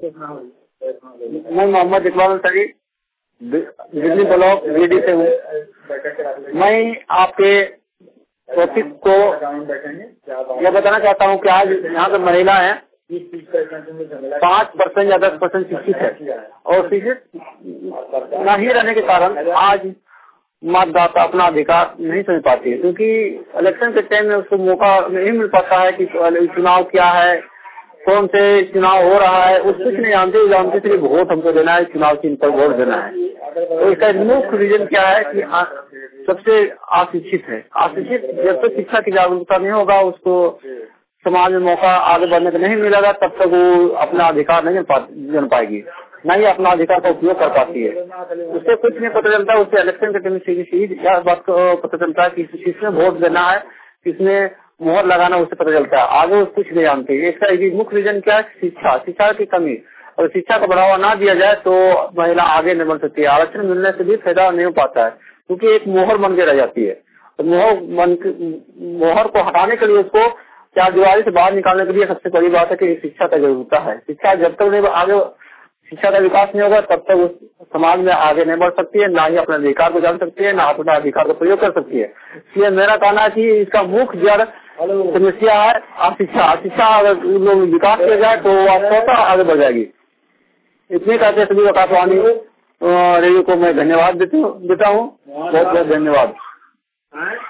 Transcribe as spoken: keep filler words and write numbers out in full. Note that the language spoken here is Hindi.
मैं मोहम्मद इकबाल अंसारी बिजली ब्लॉक गिरिडीह से हूँ। मैं आपके टॉपिक को यह बताना चाहता हूँ कि आज यहाँ पे महिला है पाँच परसेंट या दस परसेंट शिक्षित है और शिक्षित न ही रहने के कारण आज मतदाता अपना अधिकार नहीं समझ पाती है, क्योंकि इलेक्शन के टाइम में उसको मौका नहीं मिल पाता है कि चुनाव क्या है, कौन से चुनाव हो रहा है, उस कुछ नहीं जानते जानते सिर्फ वोट हमको देना है, चुनाव चिन्ह पर वोट देना है। तो इसका मुख्य रीजन क्या है कि आ, सबसे अशिक्षित है। अशिक्षित जब तक शिक्षा की जागरूकता नहीं होगा, उसको समाज में मौका आगे बढ़ने का नहीं मिलेगा, तब तक वो अपना अधिकार नहीं जान पाएगी, न ही अपना अधिकार का उपयोग कर पाती है। उससे कुछ नहीं पता चलता, उससे इलेक्शन के टाइम सीधी बात को पता चलता है कि किसमें वोट देना है, किसमें मोहर लगाना, उससे पता चलता है। आगे वो कुछ नहीं जानते। इसका मुख्य रीजन क्या है? शिक्षा शिक्षा की कमी। और शिक्षा को बढ़ावा ना दिया जाए तो महिला आगे नहीं बढ़ सकती है। आरक्षण मिलने से भी फायदा नहीं हो पाता है, क्योंकि एक मोहर बन के रह जाती है। तो मोहर बन मोहर को हटाने के लिए, उसको क्या दीवारी से बाहर निकालने के लिए सबसे बड़ी बात है कि शिक्षा का जरूरत है। शिक्षा जब तक नहीं आगे शिक्षा का विकास नहीं होगा, तब तक उस समाज में आगे नहीं बढ़ सकती है, ना ही अपने अधिकार को जान सकती है, ना अपना अधिकार का प्रयोग कर सकती है। इसलिए मेरा कहना है कि इसका मुख्य जड़ समस्या है अशिक्षा। शिक्षा अगर लोग विकास किया जाए तो स्वतः आगे बढ़ जाएगी। इतने कहते सभी आकाशवाणी रेडियो को मैं धन्यवाद देता हूँ। बहुत बहुत धन्यवाद।